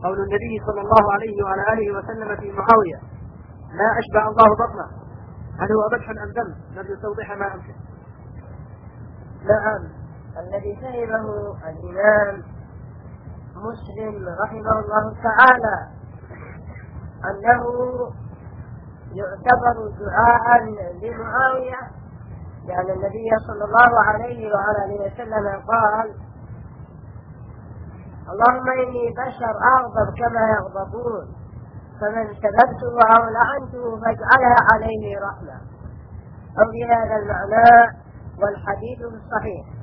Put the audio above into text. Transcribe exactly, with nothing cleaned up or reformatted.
قول النبي صلى الله عليه وعلى آله وسلم في معاوية: ما أشبع الله بطنه، هل هو مدح أم ذم؟ نرجو توضيح ما أمكن. نعم، الذي فهمه الإمام مسلم رحمه الله تعالى أنه يعتبر دعاء لمعاوية، لأن النبي صلى الله عليه وعلى آله وسلم قال: اللهم إني بشر أغضب كما يغضبون، فمن سببته أو لعنته فاجعلها عليه رحمة، أو بهذا المعنى، والحديث الصحيح.